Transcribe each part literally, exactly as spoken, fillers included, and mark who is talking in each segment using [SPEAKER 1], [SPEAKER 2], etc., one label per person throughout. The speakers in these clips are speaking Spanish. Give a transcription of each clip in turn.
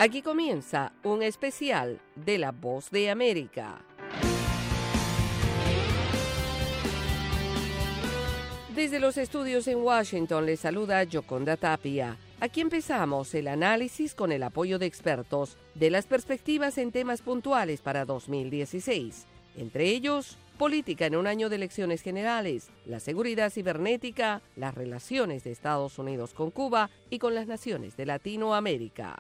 [SPEAKER 1] Aquí comienza un especial de La Voz de América. Desde los estudios en Washington les saluda Yoconda Tapia. Aquí empezamos el análisis con el apoyo de expertos de las perspectivas en temas puntuales para dos mil dieciséis. Entre ellos, política en un año de elecciones generales, la seguridad cibernética, las relaciones de Estados Unidos con Cuba y con las naciones de Latinoamérica.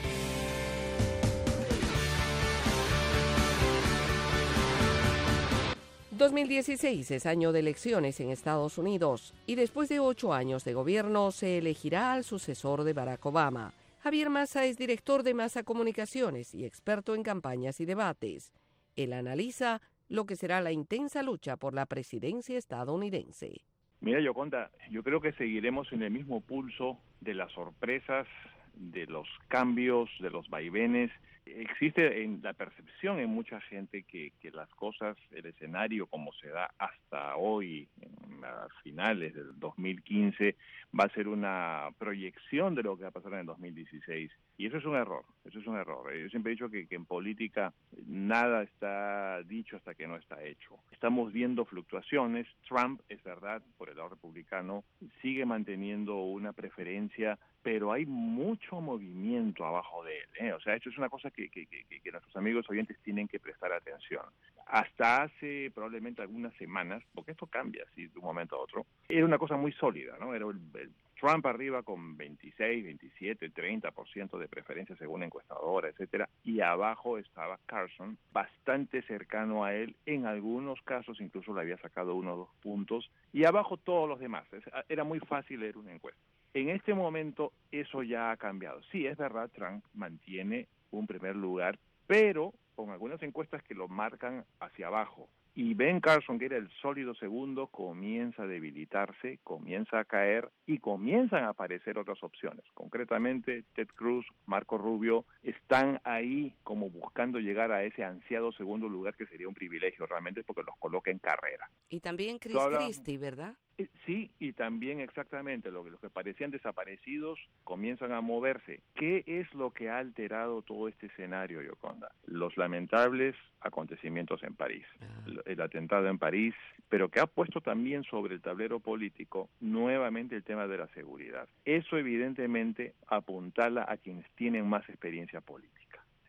[SPEAKER 1] dos mil dieciséis es año de elecciones en Estados Unidos y después de ocho años de gobierno se elegirá al sucesor de Barack Obama. Javier Massa es director de Massa Comunicaciones y experto en campañas y debates. Él analiza lo que será la intensa lucha por la presidencia estadounidense.
[SPEAKER 2] Mira, Yoconda, yo creo que seguiremos en el mismo pulso de las sorpresas, de los cambios, de los vaivenes. Existe en la percepción en mucha gente que, que las cosas, el escenario como se da hasta hoy, en las finales del dos mil quince, va a ser una proyección de lo que va a pasar en el dos mil dieciséis. Y eso es un error, eso es un error. Yo siempre he dicho que, que en política nada está dicho hasta que no está hecho. Estamos viendo fluctuaciones. Trump, es verdad, por el lado republicano, sigue manteniendo una preferencia, pero hay mucho movimiento abajo de él, ¿eh? O sea, esto es una cosa que, que, que, que nuestros amigos oyentes tienen que prestar atención. Hasta hace probablemente algunas semanas, porque esto cambia así de un momento a otro, era una cosa muy sólida, ¿no? Era el, el Trump arriba con veintiséis, veintisiete, treinta por ciento de preferencia según encuestadora, etcétera, y abajo estaba Carson, bastante cercano a él, en algunos casos incluso le había sacado uno o dos puntos, y abajo todos los demás. Era muy fácil leer una encuesta. En este momento eso ya ha cambiado. Sí, es verdad, Trump mantiene un primer lugar, pero con algunas encuestas que lo marcan hacia abajo. Y Ben Carson, que era el sólido segundo, comienza a debilitarse, comienza a caer y comienzan a aparecer otras opciones. Concretamente, Ted Cruz, Marco Rubio, están ahí como buscando llegar a ese ansiado segundo lugar que sería un privilegio realmente porque los coloca en carrera.
[SPEAKER 1] Y también Chris
[SPEAKER 2] Habla...
[SPEAKER 1] Christie, ¿verdad?
[SPEAKER 2] Sí, y también exactamente lo que los que parecían desaparecidos comienzan a moverse. ¿Qué es lo que ha alterado todo este escenario, Yoconda? Los lamentables acontecimientos en París, ah. el atentado en París, pero que ha puesto también sobre el tablero político nuevamente el tema de la seguridad. Eso evidentemente apuntala a quienes tienen más experiencia política.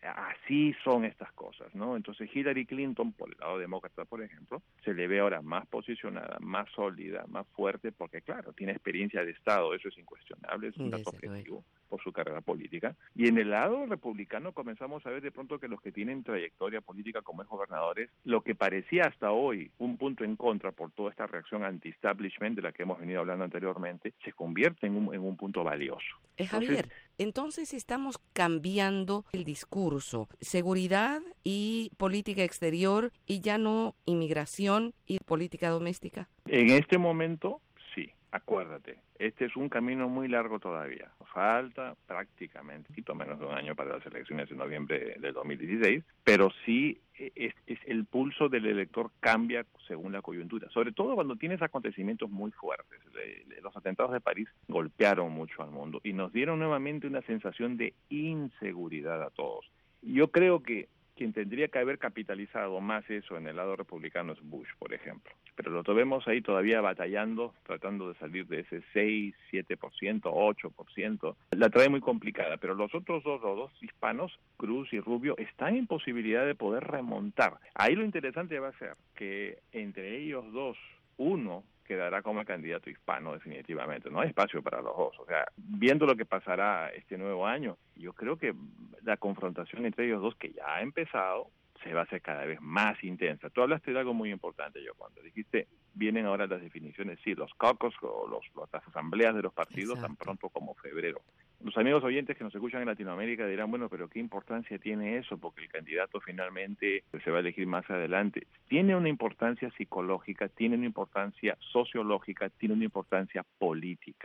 [SPEAKER 2] Así son estas cosas, ¿no? Entonces Hillary Clinton, por el lado demócrata, por ejemplo, se le ve ahora más posicionada, más sólida, más fuerte, porque claro, tiene experiencia de Estado, eso es incuestionable, es un dato objetivo por su carrera política. Y en el lado republicano comenzamos a ver de pronto que los que tienen trayectoria política como es gobernadores, lo que parecía hasta hoy un punto en contra por toda esta reacción anti-establishment de la que hemos venido hablando anteriormente, se convierte en un, en un punto valioso.
[SPEAKER 1] Eh, Javier, entonces, entonces estamos cambiando el discurso, seguridad y política exterior y ya no inmigración y política doméstica.
[SPEAKER 2] En este momento, sí, acuérdate, este es un camino muy largo todavía. Falta prácticamente, un poquito menos de un año para las elecciones de noviembre del dos mil dieciséis, pero sí es, es el pulso del elector cambia según la coyuntura, sobre todo cuando tienes acontecimientos muy fuertes. Los atentados de París golpearon mucho al mundo y nos dieron nuevamente una sensación de inseguridad a todos. Yo creo que quien tendría que haber capitalizado más eso en el lado republicano es Bush, por ejemplo. Pero lo vemos ahí todavía batallando, tratando de salir de ese seis, siete por ciento, ocho por ciento. La trae muy complicada, pero los otros dos, los dos hispanos, Cruz y Rubio, están en posibilidad de poder remontar. Ahí lo interesante va a ser que entre ellos dos, uno quedará como candidato hispano definitivamente, no hay espacio para los dos, o sea, viendo lo que pasará este nuevo año, yo creo que la confrontación entre ellos dos, que ya ha empezado, se va a hacer cada vez más intensa. Tú hablaste de algo muy importante, yo cuando dijiste, vienen ahora las definiciones, sí, los caucus o los, las asambleas de los partidos. Exacto. Tan pronto como febrero. Los amigos oyentes que nos escuchan en Latinoamérica dirán, bueno, pero ¿qué importancia tiene eso? Porque el candidato finalmente se va a elegir más adelante. Tiene una importancia psicológica, tiene una importancia sociológica, tiene una importancia política.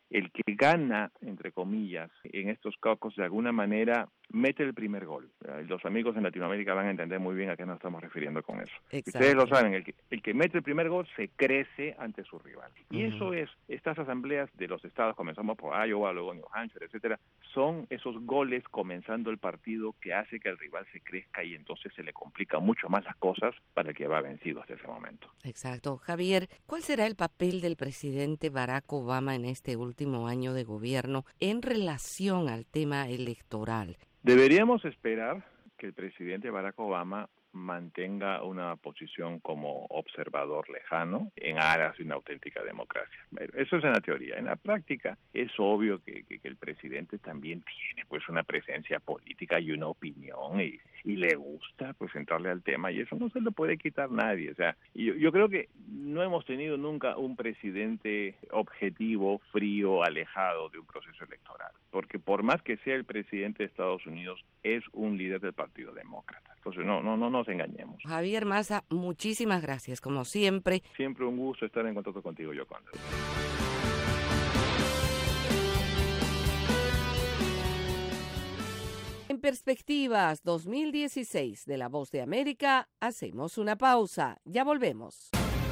[SPEAKER 2] el que gana, entre comillas, en estos caucus de alguna manera mete el primer gol. Los amigos en Latinoamérica van a entender muy bien a qué nos estamos refiriendo con eso.
[SPEAKER 1] Exacto.
[SPEAKER 2] Ustedes lo saben, el que, el que mete el primer gol se crece ante su rival. Y
[SPEAKER 1] Uh-huh.
[SPEAKER 2] eso es, estas asambleas de los estados, comenzamos por Iowa, luego New Hampshire, etcétera, son esos goles comenzando el partido que hace que el rival se crezca y entonces se le complican mucho más las cosas para el que va vencido hasta ese momento.
[SPEAKER 1] Exacto. Javier, ¿cuál será el papel del presidente Barack Obama en este último año de gobierno en relación al tema electoral?
[SPEAKER 2] Deberíamos esperar que el presidente Barack Obama mantenga una posición como observador lejano en aras de una auténtica democracia. Eso es en la teoría. En la práctica es obvio que, que, que el presidente también tiene pues una presencia política y una opinión y, y le gusta pues entrarle al tema y eso no se lo puede quitar nadie. O sea, yo, yo creo que no hemos tenido nunca un presidente objetivo, frío, alejado de un proceso electoral, porque por más que sea el presidente de Estados Unidos, es un líder del Partido Demócrata. Entonces no, no, no nos engañemos.
[SPEAKER 1] Javier Mazza, muchísimas gracias, como siempre.
[SPEAKER 2] Siempre un gusto estar en contacto contigo, Yoconda.
[SPEAKER 1] En Perspectivas dos mil dieciséis de La Voz de América, hacemos una pausa. Ya volvemos.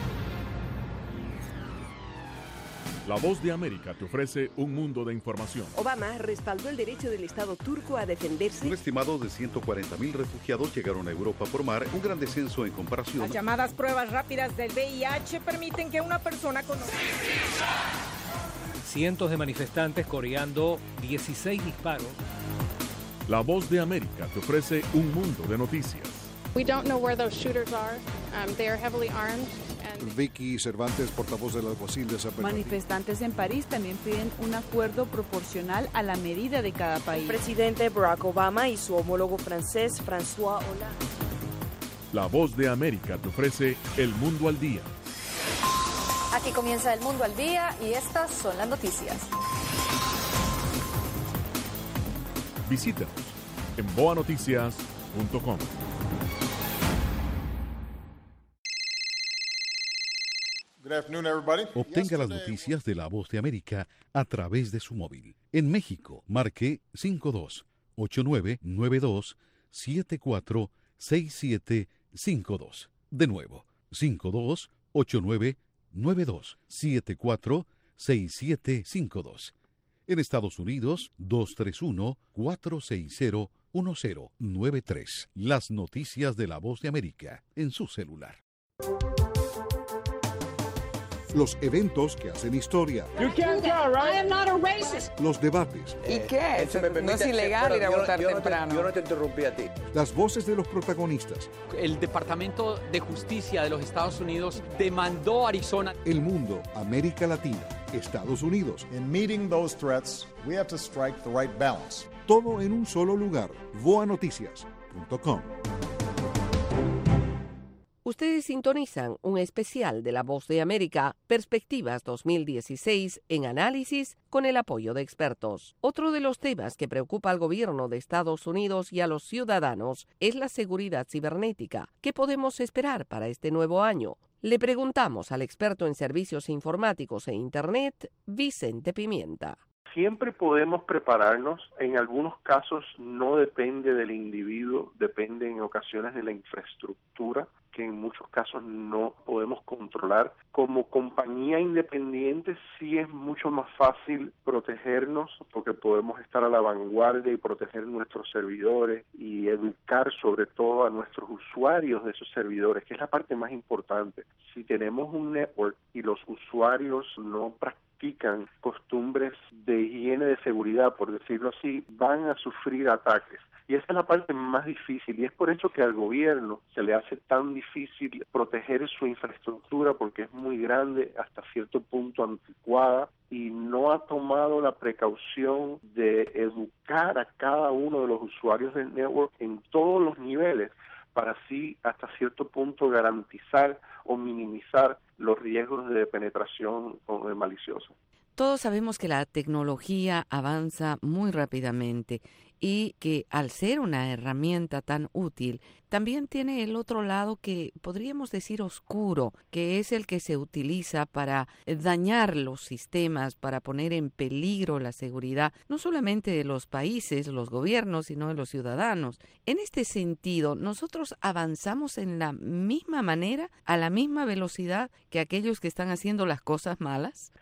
[SPEAKER 3] La Voz de América te ofrece un mundo de información.
[SPEAKER 4] Obama respaldó el derecho del Estado turco a defenderse.
[SPEAKER 5] Un estimado de ciento cuarenta mil refugiados llegaron a Europa por mar, un gran descenso en comparación.
[SPEAKER 6] Las llamadas pruebas rápidas del V I H permiten que una persona conozca.
[SPEAKER 7] Cientos de manifestantes coreando dieciséis disparos.
[SPEAKER 3] La Voz de América te ofrece un mundo de noticias.
[SPEAKER 8] We don't know where those shooters are. Um, they are heavily armed. And...
[SPEAKER 9] Vicky Cervantes, portavoz del alguacil de San Bernardino.
[SPEAKER 10] Manifestantes en París también piden un acuerdo proporcional a la medida de cada país.
[SPEAKER 4] El presidente Barack Obama y su homólogo francés François Hollande.
[SPEAKER 3] La Voz de América te ofrece El Mundo al Día.
[SPEAKER 11] Aquí comienza El Mundo al Día y estas son las noticias.
[SPEAKER 3] Visítanos en boa noticias punto com.
[SPEAKER 5] Obtenga las noticias de La Voz de América a través de su móvil. En México, marque cinco dos ocho nueve nueve dos siete cuatro seis siete cinco dos. De nuevo, cinco dos ocho nueve nueve dos siete cuatro seis siete cinco dos. En Estados Unidos, dos tres uno cuatro seis cero uno cero nueve tres. Las noticias de La Voz de América en su celular.
[SPEAKER 9] Los eventos que hacen historia.
[SPEAKER 12] You can't tell, right? I am not a racist.
[SPEAKER 9] Los debates.
[SPEAKER 13] ¿Y qué? No es ilegal ir a votar
[SPEAKER 14] yo no
[SPEAKER 13] temprano.
[SPEAKER 14] Te, yo no te interrumpí a ti.
[SPEAKER 9] Las voces de los protagonistas.
[SPEAKER 15] El Departamento de Justicia de los Estados Unidos demandó a Arizona.
[SPEAKER 9] El mundo, América Latina, Estados Unidos.
[SPEAKER 16] In meeting those threats, we have to strike the right balance.
[SPEAKER 9] Todo en un solo lugar. boa noticias punto com.
[SPEAKER 1] Ustedes sintonizan un especial de La Voz de América, Perspectivas dos mil dieciséis, en análisis con el apoyo de expertos. Otro de los temas que preocupa al gobierno de Estados Unidos y a los ciudadanos es la seguridad cibernética. ¿Qué podemos esperar para este nuevo año? Le preguntamos al experto en servicios informáticos e Internet, Vicente Pimienta.
[SPEAKER 17] Siempre podemos prepararnos, en algunos casos no depende del individuo, depende en ocasiones de la infraestructura, que en muchos casos no podemos controlar. Como compañía independiente sí es mucho más fácil protegernos porque podemos estar a la vanguardia y proteger nuestros servidores y educar sobre todo a nuestros usuarios de esos servidores, que es la parte más importante. Si tenemos un network y los usuarios no practican costumbres de higiene de seguridad, por decirlo así, van a sufrir ataques. Y esa es la parte más difícil y es por eso que al gobierno se le hace tan difícil proteger su infraestructura porque es muy grande, hasta cierto punto anticuada y no ha tomado la precaución de educar a cada uno de los usuarios del network en todos los niveles para así hasta cierto punto garantizar o minimizar los riesgos de penetración maliciosa.
[SPEAKER 1] Todos sabemos que la tecnología avanza muy rápidamente y que al ser una herramienta tan útil, también tiene el otro lado que podríamos decir oscuro, que es el que se utiliza para dañar los sistemas, para poner en peligro la seguridad, no solamente de los países, los gobiernos, sino de los ciudadanos. En este sentido, ¿nosotros avanzamos en la misma manera, a la misma velocidad que aquellos que están haciendo las cosas malas?